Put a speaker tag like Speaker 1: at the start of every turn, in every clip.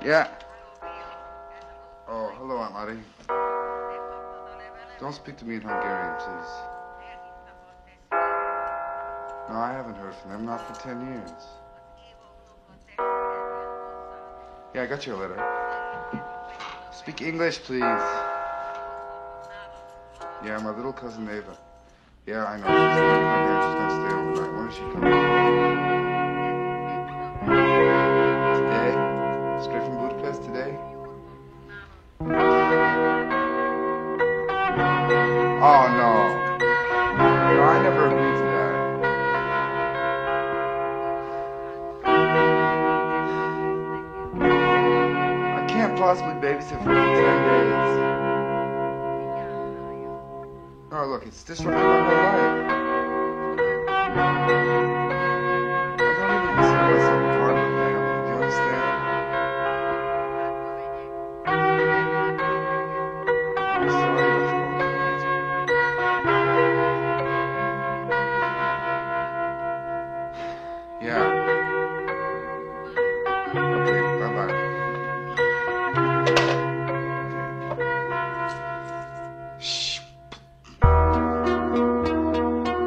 Speaker 1: Yeah. Oh, hello, Aunt Lottie. Don't speak to me in Hungarian, please. No, I haven't heard from them, not for 10 years. Yeah, I got your letter. Speak English, please. Yeah, my little cousin Ava. Yeah, I know. She's gonna stay overnight. When is she coming? Today? Straight from Budapest today? Oh, no. No, I never agreed to that. I can't possibly babysit for 10 days. Oh, look, it's disrupting my whole life. I don't even consider myself a part of the family. Do you understand? I'm sorry, but you won't give it to me. Yeah. Okay, bye-bye. Shh.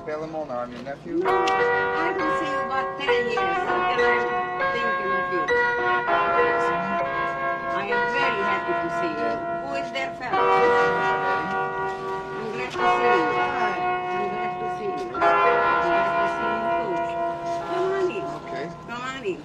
Speaker 1: Bellamona, I'm your nephew.
Speaker 2: I don't see you about 10 years until I'm thinking of you. I am very happy to see you. Who is there, fellow? I'm glad to see you. I'm glad to see you. I'm glad to see you too. Come on in.
Speaker 1: Okay.
Speaker 2: Come on in.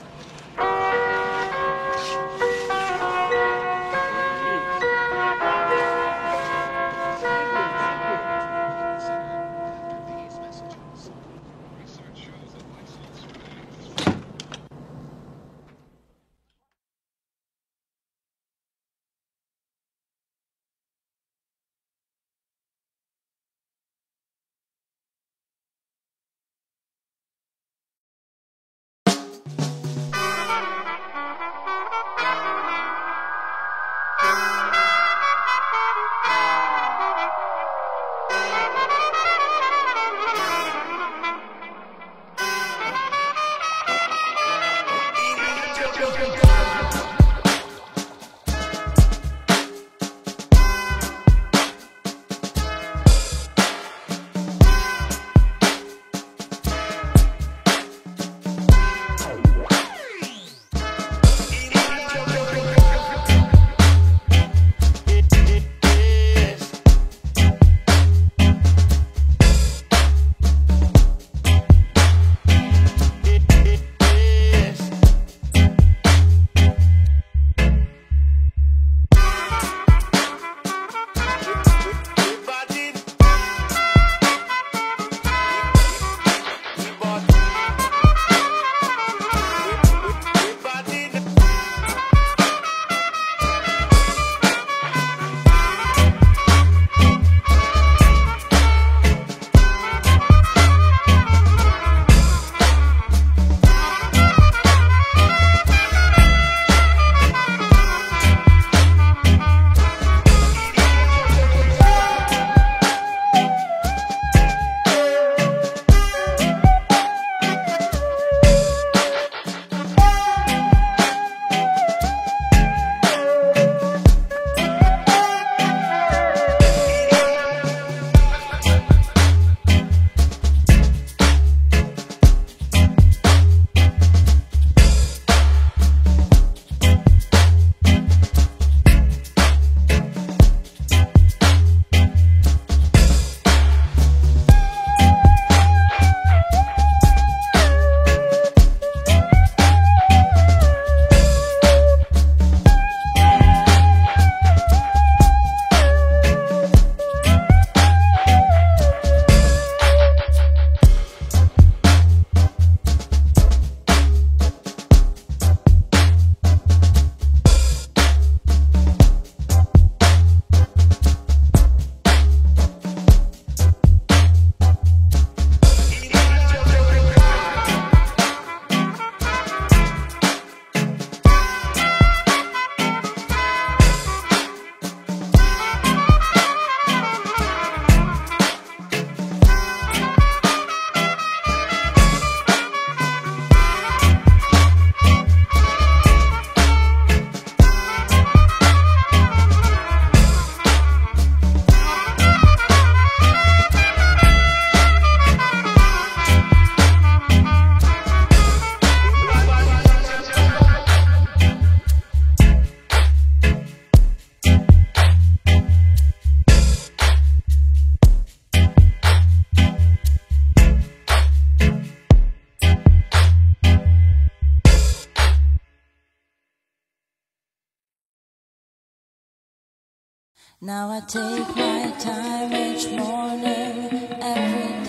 Speaker 3: Now I take my time each morning, every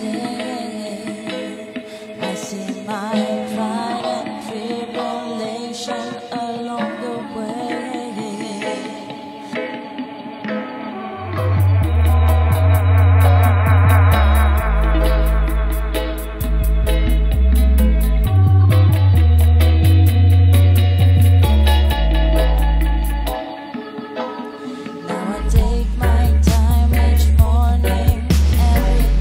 Speaker 3: day. I see my pride and tribulation along the way. Now I take my time each morning, every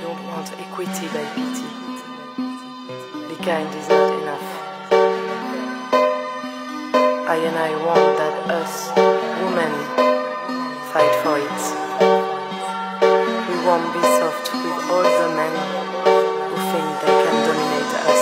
Speaker 4: don't want equity by pity. Be kind is not enough. I want that us, women, fight for it. We won't be soft with all the men who think they can dominate us.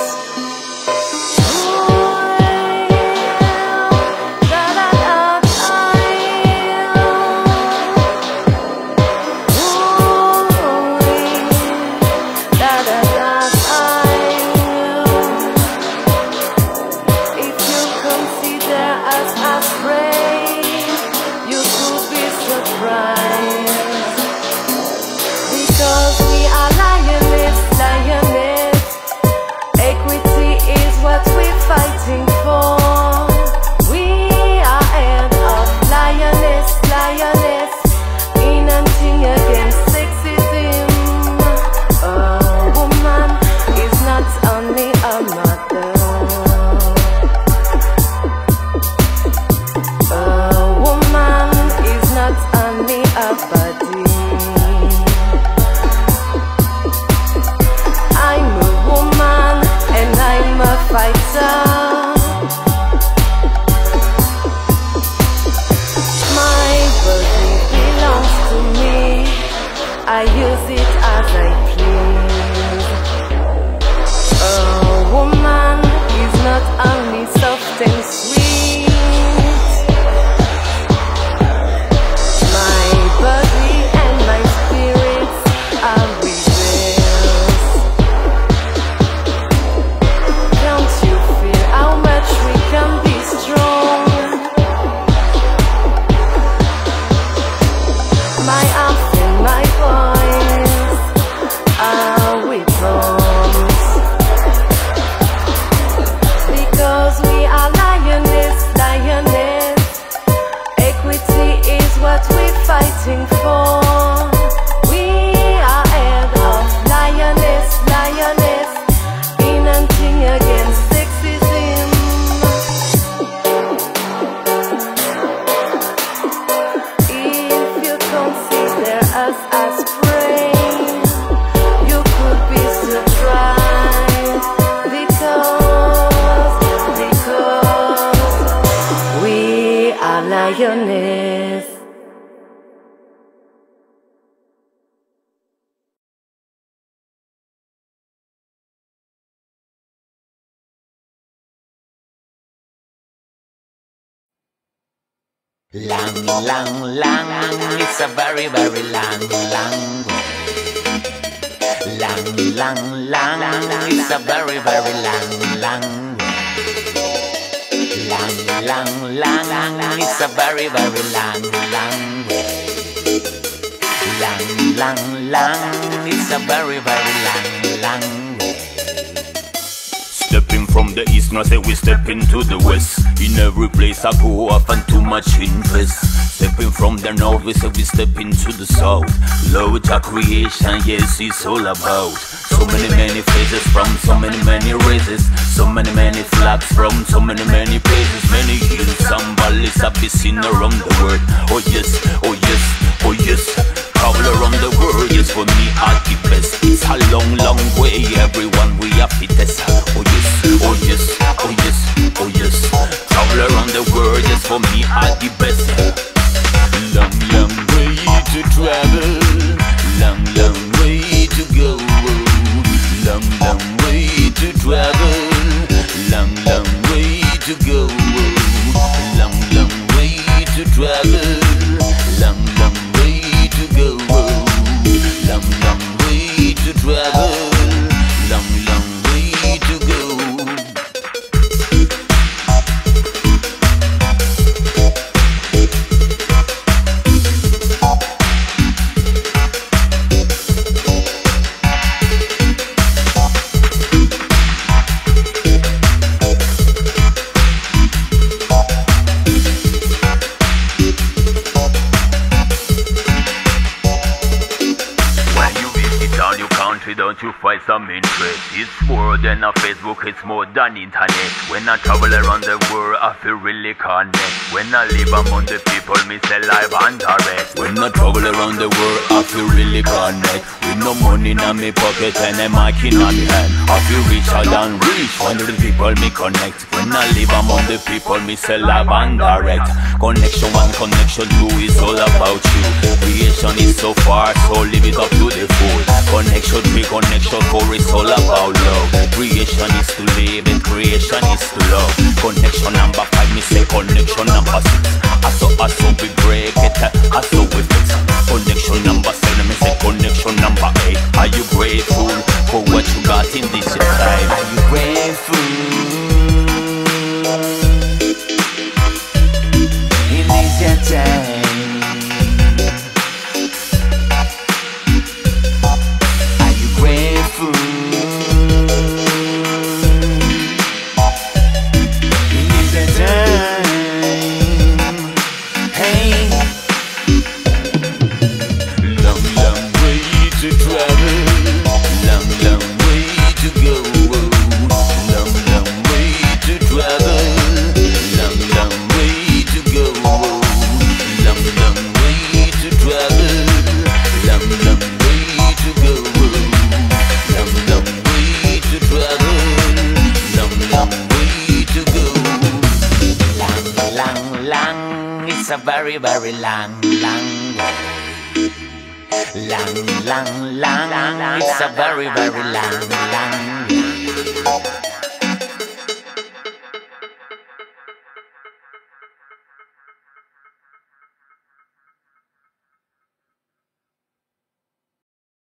Speaker 4: I use it as I please. A woman is not only soft and sweet. My body and my spirits are rebels. Can't you feel how much we can be strong? My arms and my voice are weapons, because we are lioness, lioness. Equity is what we're fighting for. We are head of lioness, lioness, in hunting against sexism. If you consider us as prey, you could be surprised, because we are lioness.
Speaker 5: Lang, lang, lang, it's a very, very lang, lang way. Lang, lang, lang, it's a very, very lang, lang way. Lang, lang, lang, it's a very, very lang, lang way. Lang, lang, lang, it's a very, very lang, lang way.
Speaker 6: Stepping from the east, now say we step into the west. In every place I go, I find too much interest. Stepping from the north, we say we step into the south. Love our creation, yes, it's all about. So many faces from so many races. So many flags from so many places. Many hills and valleys have been seen around the world. Oh yes, oh yes, oh yes. Travel around the world, yes, for me are the best. It's a long, long way, everyone we have to test. Oh yes, oh yes, oh yes, oh yes. Travel around the world, yes, for me are the best. Long, long way to travel, long, long way to go. Long, long way to travel, long, long way to go. Long, long way to travel, long, long way to go. Long, long way to travel, long, long way to go. When you visit all you come country, don't you find some interest? It's more than a Facebook, it's more than internet. When I travel around the world, I feel really connect. When I live among the people, me say live and direct. When I travel around the world, I feel really connect. With no money in my pocket and a mic in my hand, I feel richer than rich. When the people me connect. When I live among the people, me say live and direct. Connection 1, connection 2 is all about you. Creation is so far, so live it up to the full. Connection 3, connection 4 is all about love. Creation is to live and creation is to love. Connection number 5, me say connection number 6. I saw we break it, I saw we fix. Connection number 7, me say connection number 8. Are you grateful for what you got in this life?
Speaker 5: Are you grateful? It is your time. Are you grateful? It is your time. Hey, long, long way to travel, long, long way to go, long, long way to travel, long, long way to go, long, long way to travel, long, long way to go, long, long way to travel, long, long way to go. Long, long, long, it's a very, very long, long way. Long, long, long, it's a very, very long, long way.